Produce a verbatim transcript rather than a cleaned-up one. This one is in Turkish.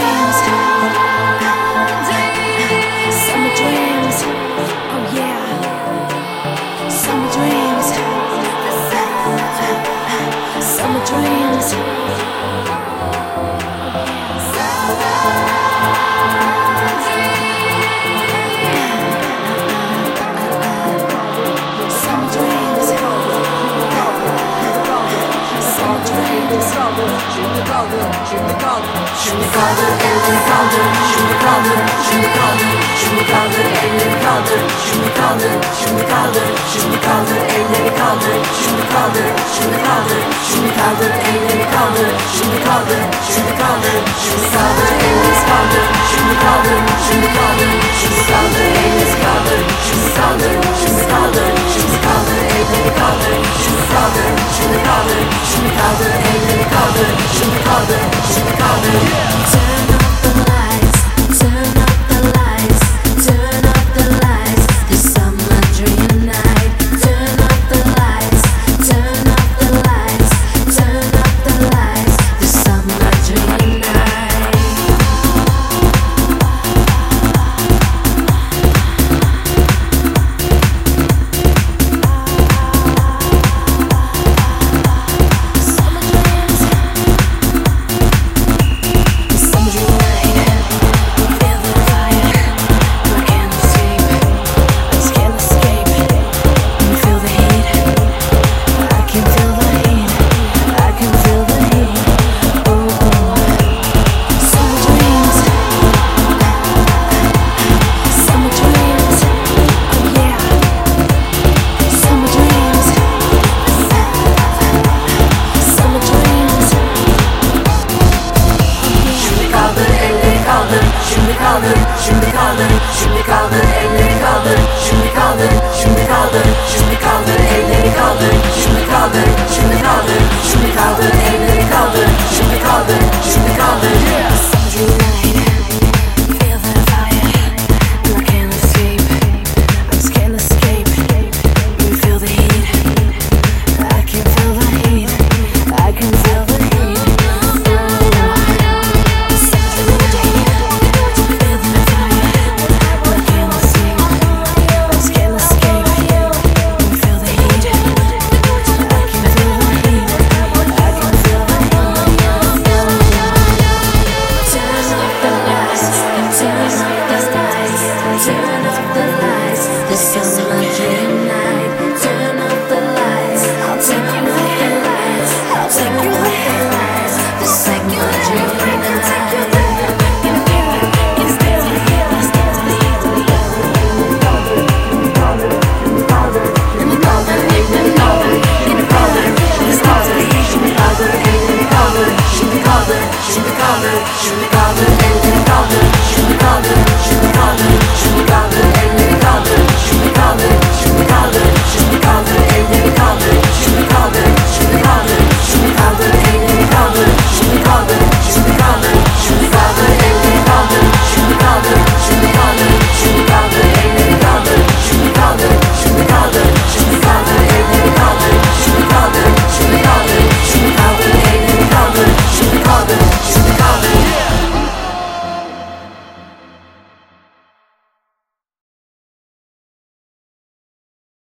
dreams, summer dreams, oh yeah, summer dreams, summer dreams. Şimdi kaldır, şimdi kaldır, şimdi kaldır, elleri kaldır, şimdi kaldır, şimdi kaldır, şimdi kaldır, elleri kaldır, şimdi kaldır, şimdi kaldır, şimdi kaldır, elleri kaldır, şimdi kaldır, şimdi kaldır, şimdi kaldır, elleri kaldır, şimdi kaldır, şimdi kaldır, şimdi kaldır, elleri kaldır, şimdi kaldır, şimdi kaldır, şimdi kaldır, elleri kaldır, şimdi kaldır, şimdi kaldır, şimdi kaldır, elleri kaldır, şimdi kaldır, şimdi kaldır, şimdi kaldır, elleri kaldır. Şimdi kaldır, şimdi kaldır. Turn up the lights, turn up the lights, turn up the lights. This summer dream night. Turn up the lights, turn up the lights, turn up the lights. This summer dream night. Summer dreams. Summer dream night, feel the fire, I can't escape, I just can't escape. You feel the heat, I can feel the heat, I can feel the heat. Oh, oh. Summer dreams, summer dreams, oh yeah. Summer dreams, summer dreams. Şimdi kaldır, elleri kaldır, şimdi kaldır, şimdi kaldır, şimdi kaldır, elleri kaldır, şimdi kaldır, şimdi kaldır, şimdi kaldır, elleri kaldır, şimdi kaldır, şimdi kaldır, şimdi kaldır, elleri kaldır, şimdi kaldır, şimdi kaldır. Summer dream night, feel the fire, and I can't escape, I just can't escape. You feel the heat, I can feel the heat, I can feel the heat. Summer dream night, feel the fire, and I can't escape, I just can't escape. You feel the heat, I can feel the heat, I can feel the heat. Turn up the lights, turn up the lights, turn up the lights. This summer dream night. Turn up the lights, I'll take you there. I'll take you there. This summer dream night. Şimdi kaldır, şimdi kaldır, şimdi kaldır, şimdi kaldır, elleri